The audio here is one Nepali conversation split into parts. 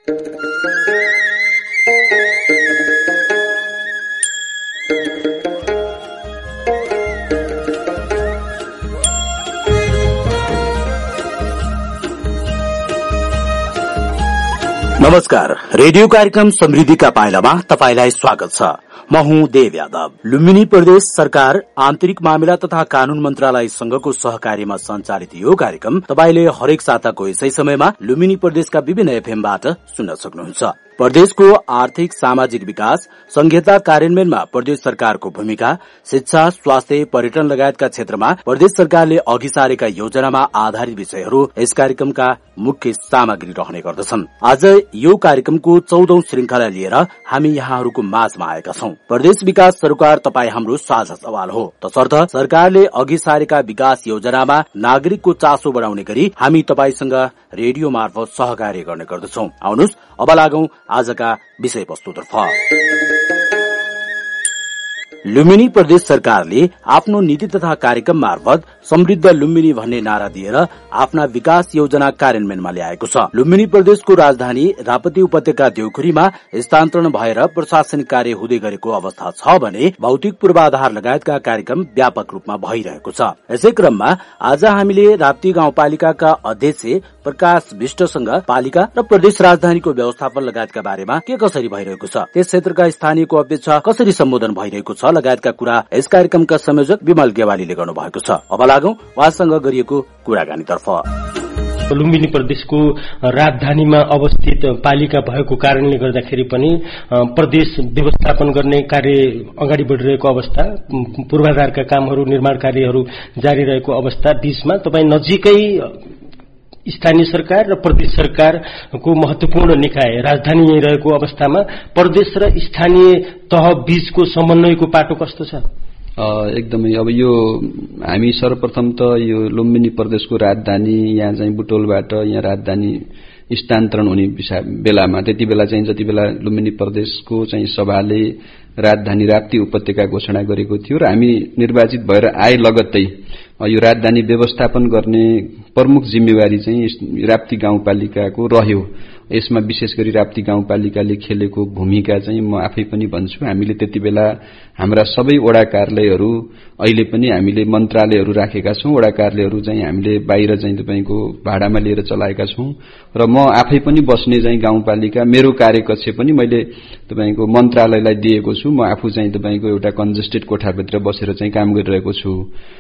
नमस्कार, रेडियो कार्यक्रम समृद्धिका पाइलामा तपाईलाई स्वागत छ। म हुँ देव यादव। लुम्बिनी प्रदेश सरकार आन्तरिक मामिला तथा कानून मन्त्रालयसँगको सहकार्यमा सञ्चालित यो कार्यक्रम तपाईले हरेक साताको यसै समयमा लुम्बिनी प्रदेशका विभिन्न एफएमबाट सुन्न सक्नुहुन्छ। प्रदेशको आर्थिक सामाजिक विकास, संघीयता कार्यान्वयनमा प्रदेश सरकारको भूमिका, शिक्षा, स्वास्थ्य, पर्यटन लगायतका क्षेत्रमा प्रदेश सरकारले अघि सारेका योजनामा आधारित विषयहरू यस कार्यक्रमका मुख्य सामग्री रहने गर्दछन्। आज यो कार्यक्रमको 14औं श्रृंखला लिएर हामी यहाँहरूको माझमा आएका छौं। प्रदेश विकास सरकार तपाई हाम्रो साझा सवाल हो, तसर्थ सरकारले अघि सारेका विकास योजनामा नागरिकको चासो बढाउने गरी हामी तपाईसँग रेडियो मार्फत सहकार्य गर्ने गर्दछौं। आउनुहोस् अब लागौं आजका विषयवस्तुतर्फ। लुम्बिनी प्रदेश सरकारले आफ्नो नीति तथा कार्यक्रम मार्फत समृद्ध लुम्बिनी भन्ने नारा दिएर आफ्ना विकास योजना कार्यान्वयनमा ल्याएको छ। लुम्बिनी प्रदेशको राजधानी राप्ती उपत्यका देउखुरीमा स्थानान्तरण भएर प्रशासनिक कार्य हुँदै गरेको अवस्था छ भने भौतिक पूर्वाधार लगायतका कार्यक्रम व्यापक रूपमा भइरहेको छ। यसै क्रममा आज हामीले राप्ती गाउँपालिकाका अध्यक्ष प्रकाश विष्टसँग पालिका र प्रदेश राजधानीको व्यवस्थापन लगायतका बारेमा के कसरी भइरहेको छ, त्यस क्षेत्रका स्थानीयको अपेक्षा कसरी सम्बोधन भइरहेको छ लगायतका कुरा यस कार्यक्रमका संयोजक विमल गेवालीले गर्नु भएको छ। अब लागौं उहाँसँग गरिएको कुराकानीतर्फ। लुम्बिनी प्रदेशको राजधानीमा अवस्थित पालिका भएको कारणले गर्दाखेरि पनि प्रदेश व्यवस्थापन गर्ने कार्य अगाडि बढिरहेको अवस्था, पूर्वाधारका कामहरू, निर्माण कार्यहरू जारी रहेको अवस्था बीचमा तपाई नजिकै स्थानीय सरकार र प्रदेश सरकारको महत्वपूर्ण निकाय राजधानी यही रहेको अवस्थामा प्रदेश र स्थानीय तह बीचको समन्वयको पाटो कस्तो छ? एकदमै अब यो हामी सर्वप्रथम त यो लुम्बिनी प्रदेशको राजधानी यहाँ चाहिँ बुटोलबाट यहाँ राजधानी स्थानान्तरण हुने बेलामा त्यति बेला चाहिँ जति बेला लुम्बिनी प्रदेशको चाहिँ सभाले राजधानी राप्ती उपत्यका घोषणा गरेको थियो र हामी निर्वाचित भएर आए लगत्तै यो राजधानी व्यवस्थापन गर्ने प्रमुख जिम्मेवारी चाहिँ राप्ती गाउँपालिकाको रह्यो। यसमा विशेष गरी राप्ती गाउँपालिकाले खेलेको भूमिका चाहिँ म आफै पनि भन्छु। हामीले त्यति बेला हाम्रा सबै वडा कार्यालयहरू, अहिले पनि हामीले मन्त्रालयहरू राखेका छौं। वडा कार्यालयहरू चाहिँ हामीले बाहिर चाहिँ तपाईको भाडामा लिएर चलाएका छौं र म आफै पनि बस्ने चाहिँ गाउँपालिका, मेरो कार्यकक्ष पनि मैले तपाईको मन्त्रालयलाई दिएको छु। म आफू चाहिँ तपाईको एउटा कन्जेस्टेड कोठाभित्र बसेर चाहिँ काम गरिरहेको छु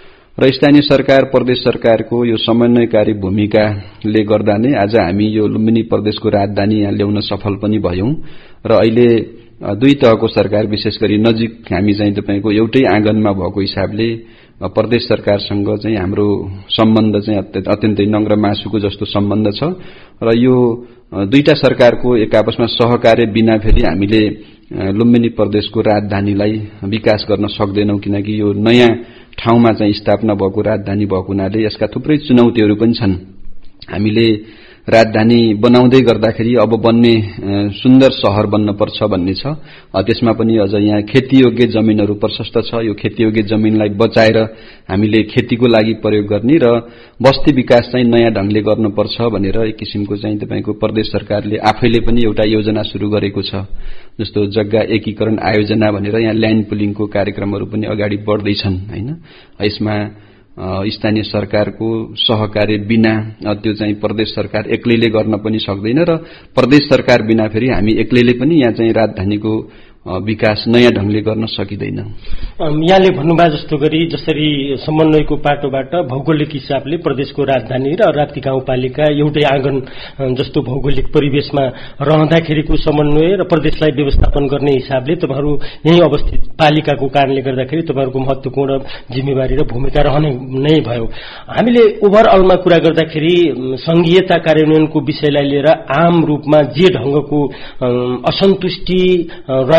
र स्थानीय सरकार, प्रदेश सरकारको यो समन्वयकारी भूमिकाले गर्दा नै आज हामी यो लुम्बिनी प्रदेशको राजधानी यहाँ ल्याउन सफल पनि भयौं र अहिले दुई तहको सरकार, विशेष गरी नजिक हामी चाहिँ तपाईको एउटै आँगनमा भएको हिसाबले प्रदेश सरकारसँग चाहिँ हाम्रो सम्बन्ध चाहिँ अत्यन्तै नङ्ग्र मासुको जस्तो सम्बन्ध छ र यो दुईटा सरकारको एक आपसमा सहकार्य बिना फेरि हामीले लुम्बिनी प्रदेशको राजधानीलाई विकास गर्न सक्दैनौं, किनकि यो नयाँ ठाउँमा चाहिँ स्थापना भएको राजधानी भएको हुनाले यसका थुप्रै चुनौतीहरू पनि छन्। हामीले राजधानी बनाउँदै गर्दाखेरि अब बन्ने सुन्दर शहर बन्न पर्छ भन्ने छ। त्यसमा पनि अझ यहाँ खेतीयोग्य जमिनहरू प्रशस्त छ। यो खेतीयोग्य जमिनलाई बचाएर हामीले खेतीको लागि प्रयोग गर्ने र बस्ती विकास चाहिँ नयाँ ढंगले गर्नुपर्छ भनेर एक किसिमको चाहिँ तपाईको प्रदेश सरकारले आफैले पनि एउटा योजना सुरु गरेको छ। जस्तो जग्गा एकीकरण आयोजना भनेर यहाँ ल्यान्ड पुलिङको कार्यक्रमहरू पनि अगाडि बढ्दैछन् हैन। यसमा स्थानीय सरकारको सहकार्य बिना त्यो चाहिँ प्रदेश सरकार एक्लैले गर्न पनि सक्दैन र प्रदेश सरकार बिना फेरि हामी एक्लैले पनि यहाँ चाहिँ राजधानीको विकास नयाँ ढंगले गर्न सकिदैन। यहाँले भन्नुभयो जस्तो गरी जसरी समन्वयको पाटोबाट भौगोलिक हिसाबले प्रदेशको राजधानी र राप्ती गाउँपालिका एउटै आँगन जस्तो भौगोलिक परिवेशमा रहँदाखेरिको समन्वय र प्रदेशलाई व्यवस्थापन गर्ने हिसाबले तपाईहरु यही अवस्थित पालिकाको कारणले गर्दाखेरि तपाईहरुको महत्वपूर्ण जिम्मेवारी र भूमिका रहने नै भयो। हामीले ओभरअलमा कुरा गर्दाखेरि संघीयता कार्यान्वयनको विषयलाई लिएर आम रूपमा जे ढंगको असन्तुष्टि रहेको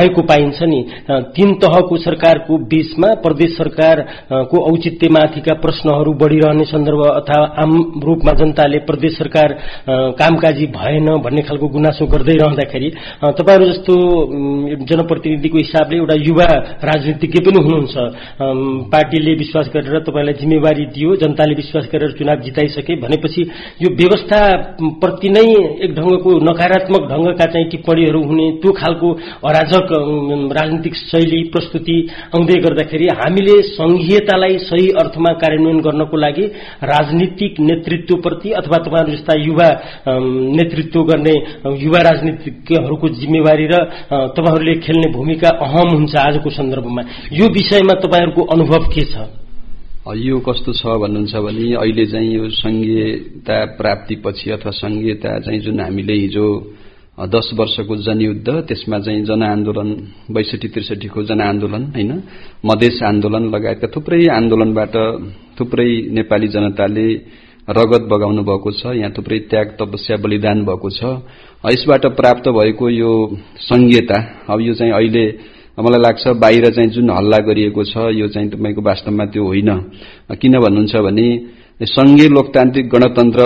भएको पाइन्छ नि। तीन तहको सरकारको बीचमा प्रदेश सरकारको औचित्यमाथिका प्रश्नहरू बढ़िरहने सन्दर्भ अथवा आम रूपमा जनताले प्रदेश सरकार कामकाजी भएन भन्ने खालको गुनासो गर्दै रहँदाखेरि तपाईहरु जस्तो जनप्रतिनिधिको हिसाबले एउटा युवा राजनीतिज्ञ पनि हुनुहुन्छ, पार्टीले विश्वास गरेर तपाईलाई जिम्मेवारी दियो, जनताले विश्वास गरेर चुनाव जिताइसके भनेपछि यो व्यवस्था प्रति नै एक ढंगको नकारात्मक ढंगका चाहिँ टिप्पणीहरू हुने, त्यो खालको अराजक राजनीतिक शैली प्रस्तुति आउँदै गर्दाखेरि हामीले संघीयतालाई सही अर्थमा कार्यान्वयन गर्नको लागि राजनीतिक नेतृत्वप्रति अथवा तपाईहरु जस्ता युवा नेतृत्व गर्ने युवा राजनीतिज्ञहरूको जिम्मेवारी र तपाईहरुले खेल्ने भूमिका अहम हुन्छ आजको सन्दर्भमा। यो विषयमा तपाईहरुको अनुभव के छ? यो कस्तो छ भन्नुहुन्छ भने अहिले चाहिँ यो संघीयता प्राप्तिपछि अथवा संघीयता चाहिँ जुन हामीले हिजो 10 वर्षको जनयुद्ध, त्यसमा चाहिँ जनआन्दोलन 62-63 को जनआन्दोलन हैन, मधेस आन्दोलन लगायतका थुप्रै आन्दोलनबाट थुप्रै नेपाली जनताले रगत बगाउनु भएको छ, यहाँ थुप्रै त्याग तपस्या बलिदान भएको छ। यसबाट प्राप्त भएको यो संघीयता अब यो चाहिँ अहिले मलाई लाग्छ बाहिर चाहिँ जुन हल्ला गरिएको छ यो चाहिँ तपाईको वास्तवमा त्यो होइन। किन भन्नुहुन्छ भने संघीय लोकतान्त्रिक गणतन्त्र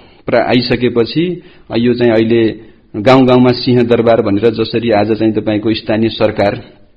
आइसकेपछि यो चाहिँ अहिले गाउँ गाउँमा सिंह दरबार भनेर जसरी आज चाहिँ तपाईको स्थानीय सरकार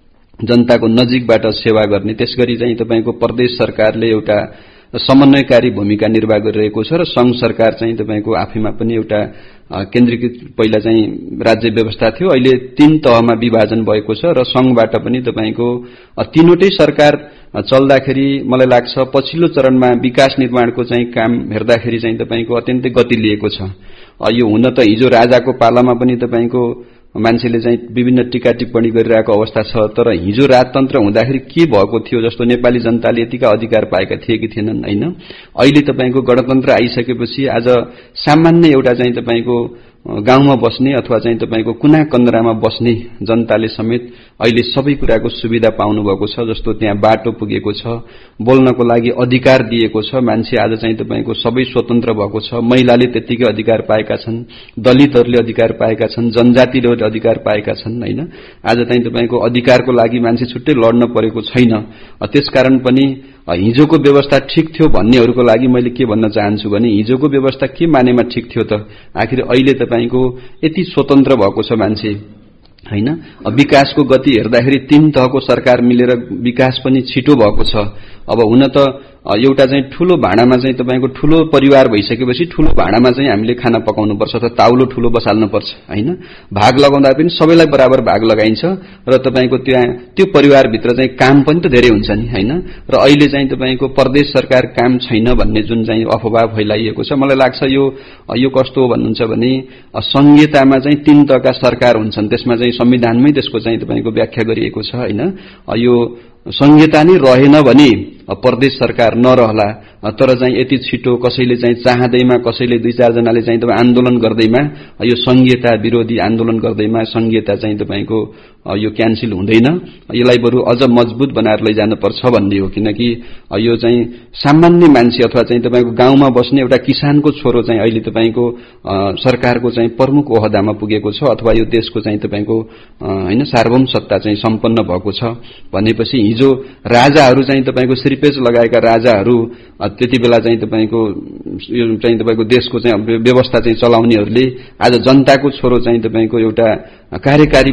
जनताको नजिकबाट सेवा गर्ने, त्यसगरी चाहिँ तपाईको प्रदेश सरकारले एउटा समन्वयकारी भूमिका निर्वाह गरिरहेको छ र संघ सरकार चाहिँ तपाईको आफैमा पनि एउटा केन्द्रीकृत पहिला चाहिँ राज्य व्यवस्था थियो, अहिले 3 तहमा विभाजन भएको छ र संघबाट पनि तपाईको तीनवटै सरकार चल्दाखेरि मलाई लाग्छ पछिल्लो चरणमा विकास निर्माणको चाहिँ काम हेर्दाखेरि चाहिँ तपाईको अत्यन्तै गति लिएको छ। यो हुन त हिजो राजाको पालामा पनि तपाईको मान्छेले चाहिँ विभिन्न टीका टिप्पणी गरिरहेको अवस्था छ, तर हिजो राजतन्त्र हुँदाखेरि के भएको थियो जस्तो नेपाली जनताले यतिका अधिकार पाएका थिए कि थिएनन् हैन। अहिले तपाईको गणतन्त्र आइसकेपछि आज सामान्य एउटा चाहिँ तपाईको गाउँमा बस्ने अथवा चाहिँ तपाईको कुना कन्दरामा बस्ने जनताले समेत अहिले सबै कुराको सुविधा पाउनु भएको छ। जस्तो त्यहाँ बाटो पुगेको छ, बोल्नको लागि अधिकार दिएको छ, मान्छे आज चाहिँ तपाईको सबै स्वतन्त्र भएको छ, महिलाले त्यतिकै अधिकार पाएका छन्, दलितहरूले अधिकार पाएका छन्, जनजातिले अधिकार पाएका छन् हैन। आज चाहिँ तपाईको अधिकारको लागि मान्छे छुट्टै लड्न परेको छैन। त्यसकारण पनि हिजोको व्यवस्था ठीक थियो भन्नेहरूको लागि मैले के भन्न चाहन्छु भने हिजोको व्यवस्था के मानेमा ठीक थियो त? आखिर अहिले तपाईको यति स्वतन्त्र भएको छ मान्छे हैन। विकासको गति हेर्दाखेरि 3 तहको सरकार मिलेर विकास पनि छिटो भएको छ। अब हुन त एउटा चाहिँ ठूलो भाँडामा चाहिँ तपाईको ठूलो परिवार भइसकेपछि ठूलो भाँडामा चाहिँ हामीले खाना पकाउनु पर्छ त ताउलो ठूलो बसाल्नु पर्छ हैन। भाग लगाउँदा पनि सबैलाई बराबर भाग लगाइन्छ र तपाईको त्यो परिवारभित्र चाहिँ काम पनि त धेरै हुन्छ नि हैन। र अहिले चाहिँ तपाईको प्रदेश सरकार काम छैन भन्ने जुन चाहिँ अफवाह फैलाइएको छ, मलाई लाग्छ यो कस्तो हो भन्नुहुन्छ भने संघीयतामा चाहिँ 3 तहका सरकार हुन्छन्, त्यसमा चाहिँ संविधानमै त्यसको चाहिँ तपाईको व्याख्या गरिएको छ हैन। यो संघीयता नै रहेन भने प्रदेश सरकार नरहला, तर चाहिँ यति छिटो कसैले चाहिँ चाहदैमा कसैले 2-4 जनाले चाहिँ तपाईँ आन्दोलन गर्दैमा यो संघीयता विरोधी आन्दोलन गर्दैमा संघीयता चाहिँ तपाईको यो क्यान्सल हुँदैन। यसलाई बरु अझ मजबुत बनाएर लैजानुपर्छ भन्ने हो। किनकि यो चाहिँ सामान्य मान्छे अथवा चाहिँ तपाईको गाउँमा बस्ने एउटा किसानको छोरो चाहिँ अहिले तपाईको सरकारको चाहिँ प्रमुख ओहदामा पुगेको छ अथवा यो देशको चाहिँ तपाईको हैन सार्वभौम सत्ता चाहिँ सम्पन्न भएको छ भनेपछि हिजो राजाहरू चाहिँ तपाईको श्रीपेच लगाएका राजाहरू त्यति बेला चाहिँ तपाईको यो चाहिँ तपाईको देशको चाहिँ व्यवस्था चाहिँ चलाउनेहरूले आज जनताको छोरो चाहिँ तपाईको एउटा कार्यकारी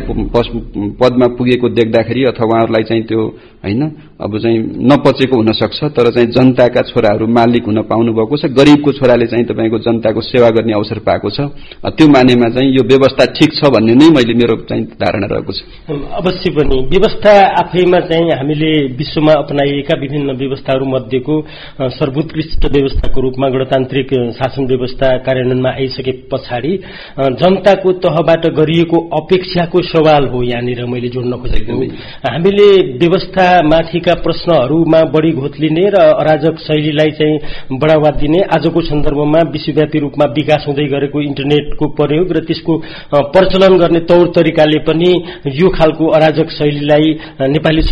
पदमा पुगेको देख्दाखेरि अथवा उहाँहरूलाई चाहिँ त्यो हैन अब चाहिँ नपचेको हुन सक्छ, तर चाहिँ जनताका छोराहरू मालिक हुन पाउनु भएको छ, गरीबको छोराले चाहिँ तपाईको जनताको सेवा गर्ने अवसर पाएको छ। त्यो मानेमा चाहिँ यो व्यवस्था ठीक छ भन्ने नै मैले मेरो चाहिँ धारणा रहेको छ। अवश्य पनि व्यवस्था आफैमा चाहिँ हामीले विश्वमा अपनाइएका विभिन्न व्यवस्थाहरू मध्येको सर्वोत्कृष्ट व्यवस्थाको रूपमा गणतान्त्रिक शासन व्यवस्था कार्यान्वयनमा आइसके पछाडि जनताको तहबाट गरिएको अपेक्षाको सवाल हो यहाँनिर मैले जोड्न खोजेको। हामीले व्यवस्था माथिका प्रश्नहरूमा बढी घोत्लिने र अराजक शैलीलाई चाहिँ बढावा दिने, आजको सन्दर्भमा विश्वव्यापी रूपमा विकास हुँदै गरेको इन्टरनेटको प्रयोग र त्यसको प्रचलन गर्ने तौर तरिकाले पनि यो खालको अराजक शैलीलाई नेपाली समाजमा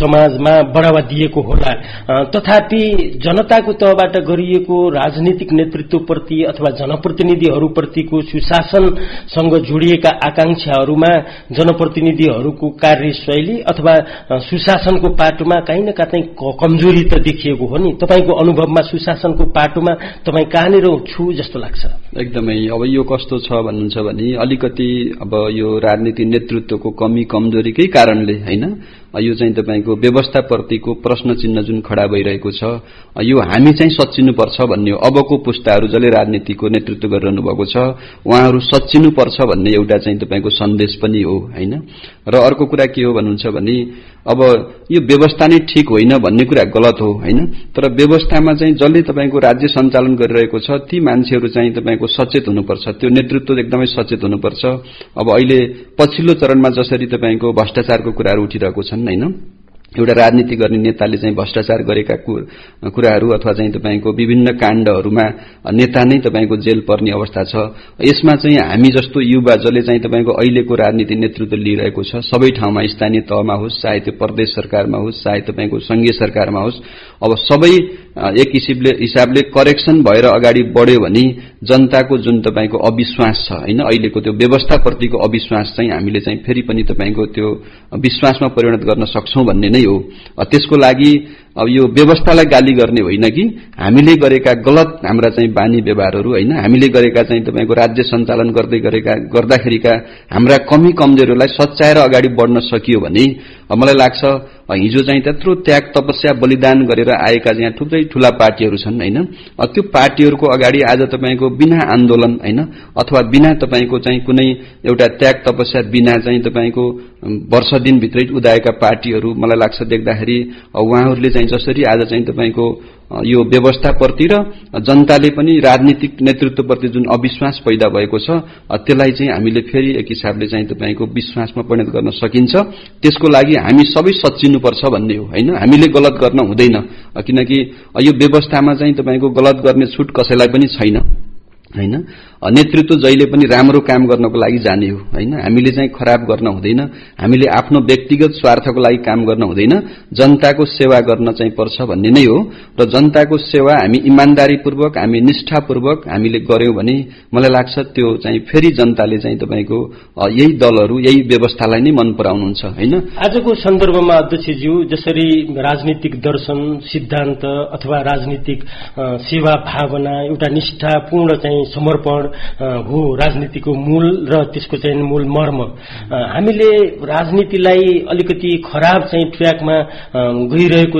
मा बढ़ावा दिएको होला। तथापि जनताको तहबाट गरिएको राजनीतिक नेतृत्वप्रति अथवा जनप्रतिनिधिहरूप्रतिको सुशासनसँग जोडिएका आकांक्षाहरूमा जनप्रतिनिधिहरूको कार्यशैली अथवा सुशासनको पाटोमा कहीँ न कहीँ कमजोरी त देखिएको हो नि। तपाईको अनुभवमा सुशासनको पाटोमा तपाईँ कहाँनिर छु जस्तो लाग्छ? एकदमै। अब यो कस्तो छ भन्नुहुन्छ भने अलिकति अब यो राजनीति नेतृत्वको कमी कमजोरीकै कारणले हैन, यो चाहिँ तपाईको व्यवस्थाप्रतिको प्रश्न चिन्ह जुन खडा भइरहेको छ, यो हामी चाहिँ सच्चिनुपर्छ भन्ने हो। अबको पुस्ताहरू जसले राजनीतिको नेतृत्व गरिरहनु भएको छ उहाँहरू सच्चिनुपर्छ भन्ने एउटा चाहिँ तपाईको सन्देश पनि हो हैन। र अर्को कुरा के हो भन्नुहुन्छ भने अब यो व्यवस्था नै ठीक होइन भन्ने कुरा गलत हो हैन, तर व्यवस्थामा चाहिँ जसले तपाईको राज्य सञ्चालन गरिरहेको छ ती मान्छेहरू चाहिँ तपाईको सचेत हुनुपर्छ, त्यो नेतृत्व एकदमै सचेत हुनुपर्छ। अब अहिले पछिल्लो चरणमा जसरी तपाईको भ्रष्टाचारको कुराहरू उठिरहेको छन् हैन, एउटा राजनीति गर्ने नेताले चाहिँ भ्रष्टाचार गरेका कुराहरू अथवा चाहिँ तपाईको विभिन्न काण्डहरूमा नेता नै तपाईको जेल पर्ने अवस्था छ। यसमा चाहिँ हामी जस्तो युवा जसले चाहिँ तपाईको अहिलेको राजनीति नेतृत्व लिइरहेको छ, सबै ठाउँमा स्थानीय तहमा होस्, चाहे त्यो प्रदेश सरकारमा होस्, चाहे तपाईको संघीय सरकारमा होस्, अब सबै एक हिसाबले करेक्सन भएर अगाडि बढ्यो भने जनताको जुन तपाईको अविश्वास छ हैन, अहिलेको त्यो व्यवस्थाप्रतिको अविश्वास चाहिँ हामीले चाहिँ फेरि पनि तपाईको त्यो विश्वासमा परिणत गर्न सक्छौं भन्ने नै हो। त्यसको लागि अब यो व्यवस्थालाई गाली गर्ने होइन कि हामीले गरेका गलत हाम्रा चाहिँ बानी व्यवहारहरू हैन, हामीले गरेका चाहिँ तपाईको राज्य सञ्चालन गर्दाखेरिका हाम्रा कमी कमजोरीहरूलाई सच्याएर अगाडि बढ्न सकियो भने मलाई लाग्छ हिजो चाहिँ त्यत्रो त्याग तपस्या बलिदान गरेर आएका यहाँ थुप्रै ठूला पार्टीहरू छन् हैन, त्यो पार्टीहरूको अगाडि आज तपाईको बिना आन्दोलन हैन अथवा बिना तपाईको चाहिँ कुनै एउटा त्याग तपस्या बिना चाहिँ तपाईको वर्ष दिन भित्रै उदाएका पार्टीहरू मलाई लाग्छ देख्दाखेरि उहाँहरूले चाहिँ जसरी आज चाहिँ तपाईको यो व्यवस्थाप्रति र जनताले पनि राजनीतिक नेतृत्वप्रति जुन अविश्वास पैदा भएको छ त्यसलाई चाहिँ हामीले फेरि एक हिसाबले चाहिँ तपाईको विश्वासमा परिणत गर्न सकिन्छ। त्यसको लागि हामी सबै सच्चिनुपर्छ भन्ने हो हैन, हामीले गलत गर्न हुँदैन, किनकि यो व्यवस्थामा चाहिँ तपाईको गलत गर्ने छुट कसैलाई पनि छैन हैन। नेतृत्व जहिले पनि राम्रो काम गर्नको लागि जाने हो हैन, हामीले चाहिँ खराब गर्न हुँदैन, हामीले आफ्नो व्यक्तिगत स्वार्थको लागि काम गर्न हुँदैन, जनताको सेवा गर्न चाहिँ पर्छ भन्ने नै हो। र जनताको सेवा हामी इमानदारीपूर्वक हामी निष्ठापूर्वक हामीले गर्यौं भने मलाई लाग्छ त्यो चाहिँ फेरि जनताले चाहिँ तपाईको यही दलहरू यही व्यवस्थालाई नै मन पराउनुहुन्छ हैन। आजको सन्दर्भमा अध्यक्षज्यू जसरी राजनीतिक दर्शन सिद्धान्त अथवा राजनीतिक सेवा भावना एउटा निष्ठापूर्ण चाहिँ समर्पण हो राजनीतिको मूल र त्यसको चाहिँ मूल मर्म, हामीले राजनीतिलाई अलिकति खराब चाहिँ ट्र्याकमा गइरहेको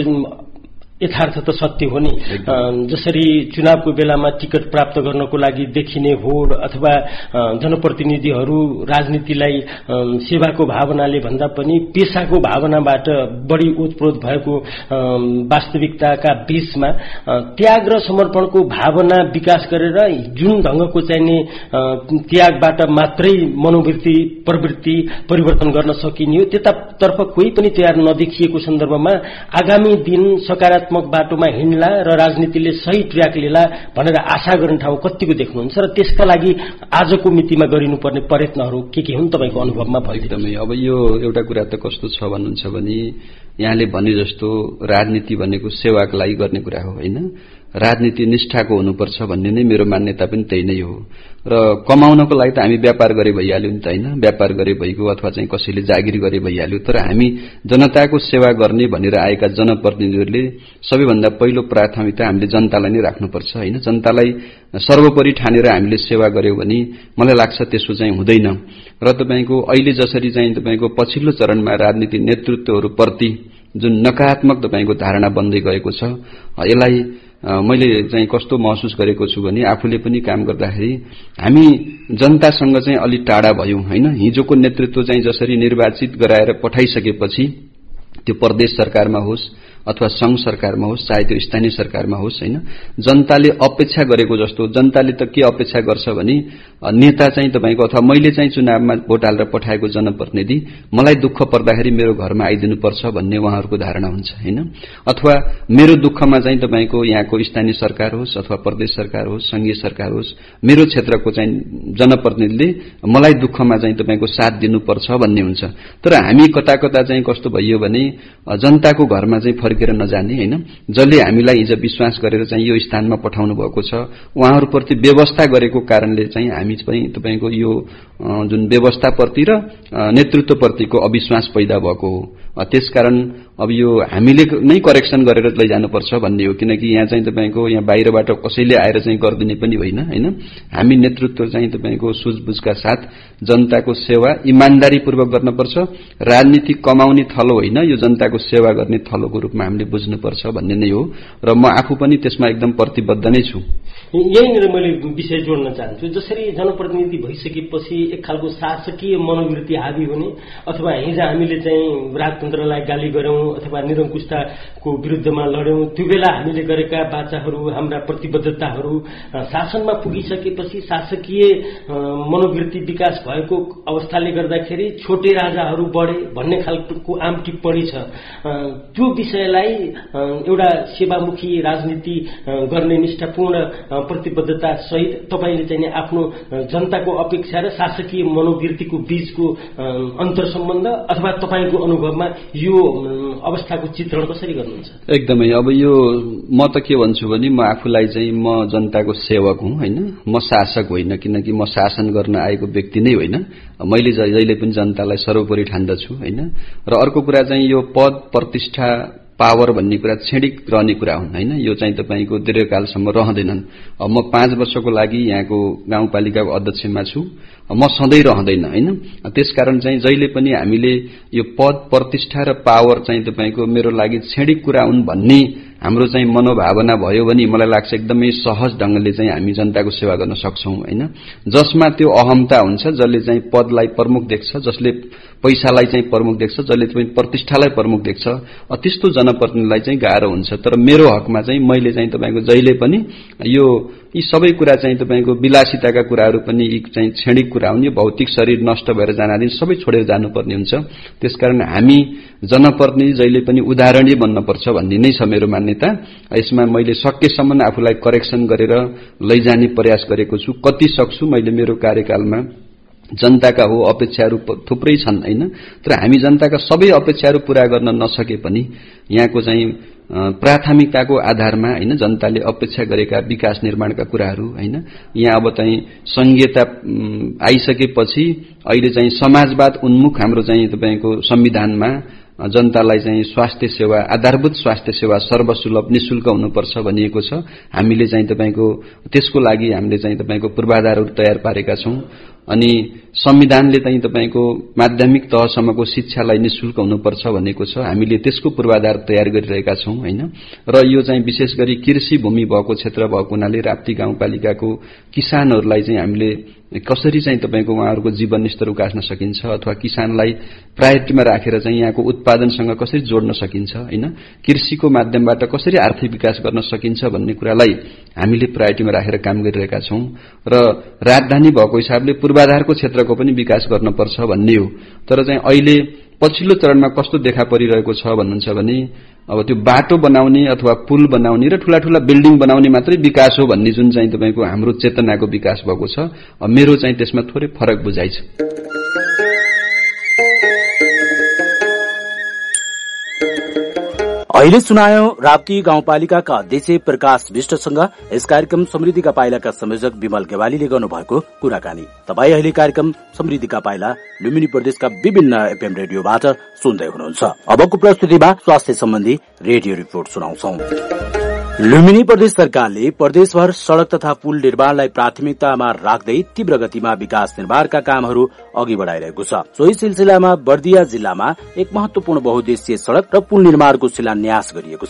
यथार्थ त सत्य हो नि। जसरी चुनावको बेलामा टिकट प्राप्त गर्नको लागि देखिने होड अथवा जनप्रतिनिधिहरू राजनीतिलाई सेवाको भावनाले भन्दा पनि पेशाको भावनाबाट बढी ओतप्रोत भएको वास्तविकताका बीचमा त्याग र समर्पणको भावना विकास गरेर जुन ढंगको चाहिने त्यागबाट मात्रै मनोवृत्ति प्रवृत्ति परिवर्तन गर्न सकिने हो त्यतातर्फ कोही पनि तयार नदेखिएको सन्दर्भमा आगामी दिन सकारात्मक बाटोमा हिँड्ला र राजनीतिले सही ट्र्याक लिला भनेर आशा गर्ने ठाउँ कतिको देख्नुहुन्छ र त्यसका लागि आजको मितिमा गरिनुपर्ने प्रयत्नहरू के हुन् तपाईको अनुभवमा? एकदमै। अब यो एउटा कुरा त कस्तो छ भन्नुहुन्छ भने यहाँले भने जस्तो राजनीति भनेको सेवाको लागि गर्ने कुरा हो हैन, राजनीति निष्ठाको हुनुपर्छ भन्ने नै मेरो मान्यता पनि त्यही नै हो। र कमाउनको लागि त हामी व्यापार गरे भइहाल्यो नि त हैन, व्यापार गरे भइगयो अथवा चाहिँ कसैले जागिर गरे भइहाल्यो, तर हामी जनताको सेवा गर्ने भनेर आएका जनप्रतिनिधिहरूले सबैभन्दा पहिलो प्राथमिकता हामीले जनतालाई नै राख्नुपर्छ हैन। जनतालाई सर्वोपरि ठानेर हामीले सेवा गर्यौं भने मलाई लाग्छ त्यसो चाहिँ हुँदैन। र तपाईको अहिले जसरी चाहिँ तपाईको पछिल्लो चरणमा राजनीति नेतृत्वहरू प्रति जुन नकारात्मक तपाईको धारणा बन्दै गएको छ यसलाई मैले चाहिँ कस्तो महसुस गरेको छु भने आफूले पनि काम गर्दाखेरि हामी जनतासँग चाहिँ अलि टाढा भयौं हैन। हिजोको नेतृत्व चाहिँ जसरी निर्वाचित गराएर पठाइसकेपछि त्यो प्रदेश सरकारमा होस् अथवा संघ सरकारमा होस् चाहे त्यो स्थानीय सरकारमा होस् हैन, जनताले अपेक्षा गरेको जस्तो जनताले त के अपेक्षा गर्छ भने नेता चाहिँ तपाईको अथवा मैले चाहिँ चुनावमा भोट हालेर पठाएको जनप्रतिनिधि मलाई दुःख पर्दाखेरि मेरो घरमा आइदिनु पर्छ भन्ने उहाँहरूको धारणा हुन्छ हैन, अथवा मेरो दुःखमा चाहिँ तपाईको यहाँको स्थानीय सरकार होस् अथवा प्रदेश सरकार होस् संघीय सरकार होस् मेरो क्षेत्रको चाहिँ जनप्रतिनिधिले मलाई दुःखमा चाहिँ तपाईको साथ दिनुपर्छ भन्ने हुन्छ। तर हामी कता कता चाहिँ कस्तो भइयो भने जनताको घरमा चाहिँ फर्केर नजाने हैन, जसले हामीलाई हिजो विश्वास गरेर चाहिँ यो स्थानमा पठाउनु भएको छ उहाँहरूप्रति व्यवस्था गरेको कारणले चाहिँ हामी पनि तपाईको यो जुन व्यवस्थाप्रति र नेतृत्वप्रतिको अविश्वास पैदा भएको हो। त्यसकारण अब यो हामीले नै करेक्सन गरेर लैजानुपर्छ भन्ने हो, किनकि यहाँ चाहिँ तपाईको यहाँ बाहिरबाट कसैले आएर चाहिँ गर्दिने पनि होइन हैन, हामी नेतृत्व चाहिँ तपाईको सुझबुझका साथ जनताको सेवा इमानदारीपूर्वक गर्नुपर्छ। राजनीति कमाउने थलो होइन, यो जनताको सेवा गर्ने थलोको रूपमा हामीले बुझ्नुपर्छ भन्ने नै हो र म आफू पनि त्यसमा एकदम प्रतिबद्ध नै छु। यहीँनिर मैले विषय जोड्न चाहन्छु, जसरी जनप्रतिनिधि भइसकेपछि एक खालको शासकीय मनोवृत्ति हावी हुने अथवा हिजो हामीले चाहिँ राजतन्त्रलाई गाली गर्यौं अथवा निरङ्कुशताको विरुद्धमा लड्यौं, त्यो बेला हामीले गरेका बाचाहरू हाम्रा प्रतिबद्धताहरू शासनमा पुगिसकेपछि शासकीय मनोवृत्ति विकास भएको अवस्थाले गर्दाखेरि छोटे राजाहरू बढे भन्ने खालको आम टिप्पणी छ। त्यो विषयलाई एउटा सेवामुखी राजनीति गर्ने निष्ठापूर्ण प्रतिबद्धता सहित तपाईले चाहिँ आफ्नो जनताको अपेक्षा र शासकीय मनोवृत्तिको बीचको अन्तर सम्बन्ध अथवा तपाईको अनुभवमा यो अवस्थाको चित्रण कसरी गर्नुहुन्छ? एकदमै, अब यो म त के भन्छु भने म आफूलाई चाहिँ म जनताको सेवक हुँ हैन, म शासक होइन, किनकि म शासन गर्न आएको व्यक्ति नै होइन, मैले जहिले पनि जनतालाई सर्वोपरि ठान्दछु हैन। र अर्को कुरा चाहिँ यो पद प्रतिष्ठा पावर भन्ने कुरा छेडिक रहने कुरा हुन् हैन, यो चाहिँ तपाईको दीर्घकालसम्म रहँदैनन्। अब म 5 वर्षको लागि यहाँको गाउँपालिकाको अध्यक्षमा छु, म सधैँ रहँदैन हैन। त्यसकारण चाहिँ जहिले पनि हामीले यो पद प्रतिष्ठा र पावर चाहिँ तपाईको मेरो लागि छेडिक कुरा हुन् भन्ने हाम्रो चाहिँ मनोभावना भयो भने मलाई लाग्छ एकदमै सहज ढंगले चाहिँ हामी जनताको सेवा गर्न सक्छौं हैन। जसमा त्यो अहमता हुन्छ, जसले चाहिँ पदलाई प्रमुख देख्छ, जसले पैसालाई चाहिँ प्रमुख देख्छ, जसले चाहिँ प्रतिष्ठालाई प्रमुख देख्छ, त्यस्तो जनप्रतिनिधिलाई चाहिँ गाह्रो हुन्छ। तर मेरो हकमा चाहिँ मैले चाहिँ तपाईको जहिले पनि यी सबै कुरा चाहिँ तपाईको विलासिताका कुराहरू पनि यी चाहिँ क्षणिक कुरा हुन्, यो भौतिक शरीर नष्ट भएर जानादिन सबै छोडेर जानुपर्ने हुन्छ। त्यसकारण हामी जनप्रतिनिधि जहिले पनि उदाहरणीय बन्नुपर्छ भन्ने नै छ मेरो मान्यता। यसमा मैले सकेसम्म आफूलाई करेक्सन गरेर लैजाने प्रयास गरेको छु, कति सक्छु मैले मेरो कार्यकालमा। जनताका हो अपेक्षाहरू थुप्रै छन् हैन, तर हामी जनताका सबै अपेक्षाहरू पूरा गर्न नसके पनि यहाँको चाहिँ प्राथमिकताको आधारमा हैन जनताले अपेक्षा गरेका विकास निर्माणका कुराहरू हैन, यहाँ अब चाहिँ संघीयता आइसकेपछि अहिले चाहिँ समाजवाद उन्मुख हाम्रो चाहिँ तपाईको संविधानमा जनतालाई चाहिँ स्वास्थ्य सेवा, आधारभूत स्वास्थ्य सेवा सर्वसुलभ निशुल्क हुनुपर्छ भनिएको छ। हामीले चाहिँ तपाईको त्यसको लागि हामीले चाहिँ तपाईको पूर्वाधारहरू तयार पारेका छौं। अनि संविधानले चाहिँ तपाईको माध्यमिक तहसम्मको शिक्षालाई निशुल्क हुनुपर्छ भनेको छ, हामीले त्यसको पूर्वाधार तयार गरिरहेका छौं हैन। र यो चाहिँ विशेष गरी कृषि भूमि भएको क्षेत्र भएको हुनाले राप्ती गाउँपालिकाको किसानहरूलाई चाहिँ हामीले कसरी चाहिँ तपाईको उहाँहरूको जीवन स्तर उकास्न सकिन्छ अथवा किसानलाई प्रायोरिटीमा राखेर चाहिँ यहाँको उत्पादनसँग कसरी जोड्न सकिन्छ हैन, कृषिको माध्यमबाट कसरी आर्थिक विकास गर्न सकिन्छ भन्ने कुरालाई हामीले प्रायोरिटीमा राखेर काम गरिरहेका छौं। र राजधानी भएको हिसाबले पूर्वाधारको क्षेत्रको पनि विकास गर्नुपर्छ भन्ने हो। तर चाहिँ अहिले पछिल्लो चरणमा कस्तो देखा परिरहेको छ भन्नुहुन्छ भने अब त्यो बाटो बनाउने अथवा पुल बनाउने र ठूला ठूला बिल्डिङ बनाउने मात्रै विकास हो भन्ने जुन चाहिँ तपाईको हाम्रो चेतनाको विकास भएको छ, मेरो चाहिँ त्यसमा थोरै फरक बुझाइ छ। अहिले सुनायो राप्ती गाउँपालिकाका अध्यक्ष प्रकाश विष्टसँग यस कार्यक्रम समृद्धिका पाइलाका संयोजक विमल गेवालीले गर्नुभएको कुराकानी। तपाई अहिले कार्यक्रम समृद्धिका पाइला लुम्बिनी प्रदेशका विभिन्न एफएम रेडियोबाट सुन्दै हुनुहुन्छ। अबको प्रस्तुतिमा स्वास्थ्य सम्बन्धी रेडियो रिपोर्ट सुनाउँछौं। लुम्बिनी प्रदेश सरकारले प्रदेशभर सड़क तथा पुल निर्माणलाई प्राथमिकतामा राख्दै तीव्र गतिमा विकास निर्माणका कामहरू अघि बढ़ाइरहेको छ। सोही सिलसिलामा बर्दिया जिल्लामा एक महत्वपूर्ण बहुउद्देश्यीय सड़क र पुल निर्माणको शिलान्यास गरिएको छ।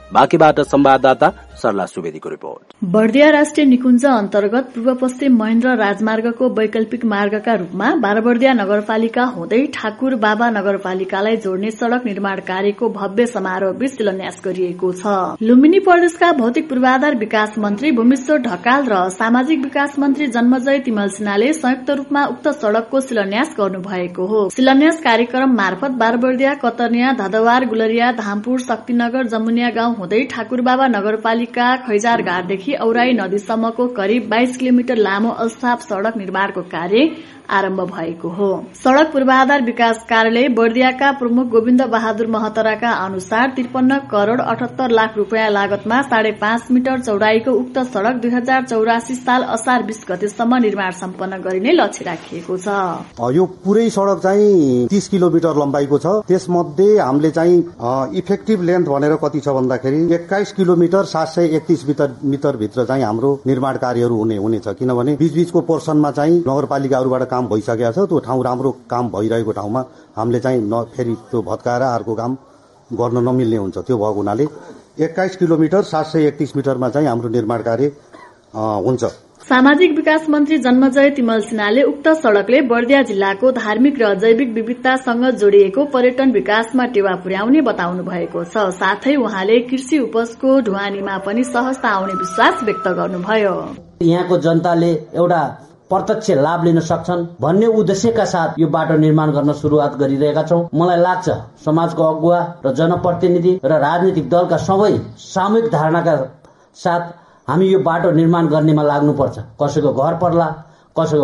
बाँकेबाट संवाददाता सरला सुवेदीको रिपोर्ट। बर्दिया राष्ट्रिय निकुञ्ज अन्तर्गत पूर्व पश्चिम महेन्द्र राजमार्गको वैकल्पिक मार्गका रूपमा बारबर्दिया नगरपालिका हुँदै ठाकुर बाबा नगरपालिकालाई जोड्ने सड़क निर्माण कार्यको भव्य समारोहबीच शिलान्यास गरिएको छ। लुम्बिनी प्रदेशका भौतिक पूर्वाधार विकास मन्त्री भूमेश्वर ढकाल र सामाजिक विकास मन्त्री जन्मजय तिमल सिन्हाले संयुक्त रूपमा उक्त सड़कको शिलान्यास गर्नुभएको हो। शिलान्यास कार्यक्रम मार्फत बारबर्दिया, कतर्निया, धदवार, गुलरिया, धामपुर, शक्तिनगर, जमुनिया गाउँ हुँदै ठाकुरबाबा नगरपालिका खैजारघाटदेखि औराई नदीसम्मको करिब 22 किलोमिटर लामो अल्साप सड़क निर्माणको कार्य आरम्भ भएको हो। सड़क पूर्वाधार विकास कार्यालय बर्दियाका प्रमुख गोविन्द बहादुर महतराका अनुसार 53 करोड़ 78 लाख रूपियाँ लागतमा 5.5 मिटर चौड़ाईको उक्त सड़क 2084 साल असार 20 गतेसम्म निर्माण सम्पन्न गरिने लक्ष्य राखिएको छ। यो पुरै सड़क चाहिँ 30 किलोमिटर लम्बाइको छ। त्यसमध्ये हामीले चाहिँ इफेक्टिभ लेन्थ भनेर कति छ भन्दाखेरि 21 किलोमिटर 731 मिटर भित्र चाहिँ हाम्रो निर्माण कार्यहरू हुनेछ। किनभने बीचबीचको पोर्सनमा चाहिँ नगरपालिकाहरूबाट काम भइसकेको छ। त्यो ठाउँ राम्रो काम भइरहेको ठाउँमा हामीले चाहिँ फेरि त्यो भत्काएर अर्को काम गर्न नमिल्ने हुन्छ। त्यो भएको हुनाले 21 किलोमिटर 731 मिटरमा चाहिँ हाम्रो निर्माण कार्य हुन्छ। सामाजिक विकास मन्त्री जन्मजय तिमल सिन्हाले उक्त सड़कले बर्दिया जिल्लाको धार्मिक र जैविक विविधतासँग जोडिएको पर्यटन विकासमा टेवा पुर्याउने बताउनु भएको छ। साथै उहाँले कृषि उपजको ढुवानीमा पनि सहजता आउने विश्वास व्यक्त गर्नुभयो। यहाँको जनताले एउटा प्रत्यक्ष लाभ लिन सक्छन् भन्ने उद्देश्यका साथ यो बाटो निर्माण गर्न शुरूआत गरिरहेका छौं। मलाई लाग्छ समाजको अगुवा र जनप्रतिनिधि र राजनीतिक दलका सबै सामूहिक धारणाका साथ हामी यो बाटो निर्माण गर्नेमा लाग्नुपर्छ। कसैको घर पर्ला, कसैको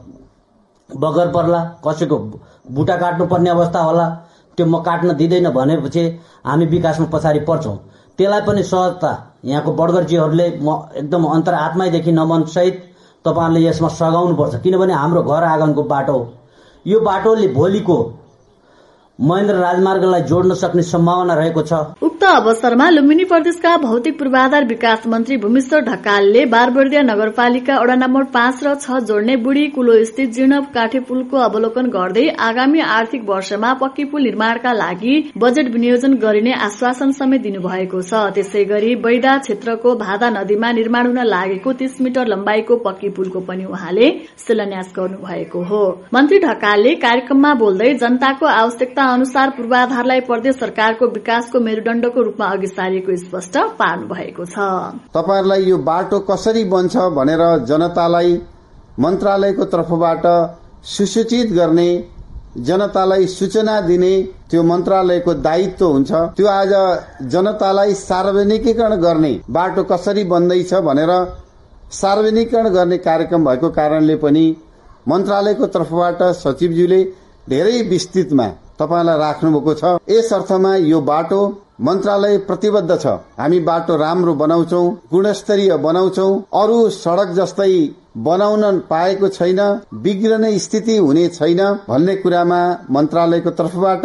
बगर पर्ला, कसैको बुटा काट्नुपर्ने अवस्था होला, त्यो म काट्न दिँदैन भनेपछि हामी विकासमा पछाडि पर्छौं। त्यसलाई पनि सहजता यहाँको बडगरजीहरूले म एकदम अन्तरात्मादेखि नमन सहित तपाईहरुले यसमा सघाउनुपर्छ। किनभने हाम्रो घर आँगनको बाटो हो। यो बाटोले भोलिको महेन्द्र राजमार्गलाई जोड्न सक्ने सम्भावना रहेको छ। उक्त अवसरमा लुम्बिनी प्रदेशका भौतिक पूर्वाधार विकास मन्त्री भूमेश्वर ढकालले बारबर्दिया नगरपालिका वडा नम्बर 5 र 6 जोड्ने बुढी कुलो स्थित जीर्ण काठे पुलको अवलोकन गर्दै आगामी आर्थिक वर्षमा पक्की पुल निर्माणका लागि बजेट विनियोजन गरिने आश्वासन समेत दिनुभएको छ। त्यसैगरी बैदा क्षेत्रको भादा नदीमा निर्माण हुन लागेको 30 मिटर लम्बाइको पक्की पुलको पनि उहाँले शिलान्यास गर्नुभएको हो। मन्त्री ढकालले कार्यक्रममा बोल्दै जनताको आवश्यकता अनुसार पूर्वाधारलाई प्रदेश सरकारको विकासको मेरुदण्डको रूपमा अघि सारिएको स्पष्ट पार्नु भएको छ। तपाईहरुलाई यो बाटो कसरी बन्छ भनेर जनतालाई मन्त्रालयको तर्फबाट सुसूचित गर्ने, जनतालाई सूचना दिने त्यो मन्त्रालयको दायित्व हुन्छ। त्यो आज जनतालाई सार्वजनिकीकरण गर्ने, बाटो कसरी बन्दैछ भनेर सार्वजनिकीकरण गर्ने कार्यक्रम भएको कारणले पनि मन्त्रालयको तर्फबाट सचिवज्यूले धेरै विस्तृतमा तपाईलाई राख्नुभएको छ। यस अर्थमा यो बाटो मन्त्रालय प्रतिबद्ध छ। हामी बाटो राम्रो बनाउँछौ, गुणस्तरीय बनाउँछौ। अरू सड़क जस्तै बनाउन पाएको छैन, बिग्रने स्थिति हुने छैन भन्ने कुरामा मन्त्रालयको तर्फबाट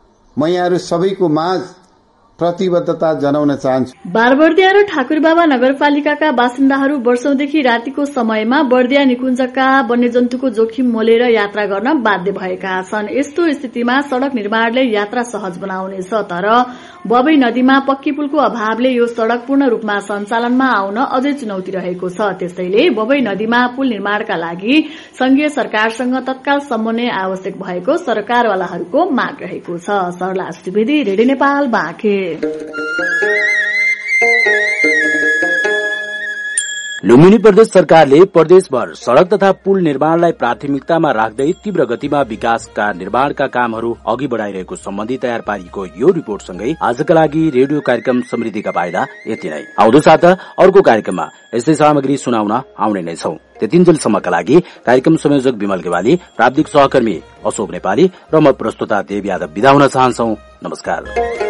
म यहाँहरु सबैको माझ प्रतिबद्धता जनाउन चाहन्छु। बारबर्दिया र ठाकुरबाबा नगरपालिकाका बासिन्दाहरू वर्षौंदेखि रातिको समयमा बर्दिया निकुञ्जका वन्यजन्तुको जोखिम मोलेर यात्रा गर्न बाध्य भएका छन्। यस्तो स्थितिमा सड़क निर्माणले यात्रा सहज बनाउनेछ, तर बबई नदीमा पक्की पुलको अभावले यो सड़क पूर्ण रूपमा सञ्चालनमा आउन अझै चुनौती रहेको छ। त्यसैले बबई नदीमा पुल निर्माणका लागि संघीय सरकारसँग तत्काल समन्वय आवश्यक भएको सरकारवालाहरूको माग रहेको छ। सरला सुवेदी, रेडियो नेपाल, बाँके। लुम्बिनी प्रदेश सरकारले प्रदेशभर सड़क तथा पुल निर्माणलाई प्राथमिकतामा राख्दै तीव्र गतिमा विकासका निर्माणका कामहरू अघि बढ़ाइरहेको सम्बन्धी तयार पारिएको यो रिपोर्टसँगै आजका लागि रेडियो कार्यक्रम समृद्धिका पाइला यति नै। आउँदो साता अर्को कार्यक्रममा यस्तै सामग्री सुनाउन आउने नै छौं। त्यतिन्जेलसम्मका लागि कार्यक्रम संयोजक विमल गेवाली, प्राविधिक सहकर्मी अशोक नेपाली र म प्रस्तुता देव यादव बिदा हुन चाहन्छौ। नमस्कार।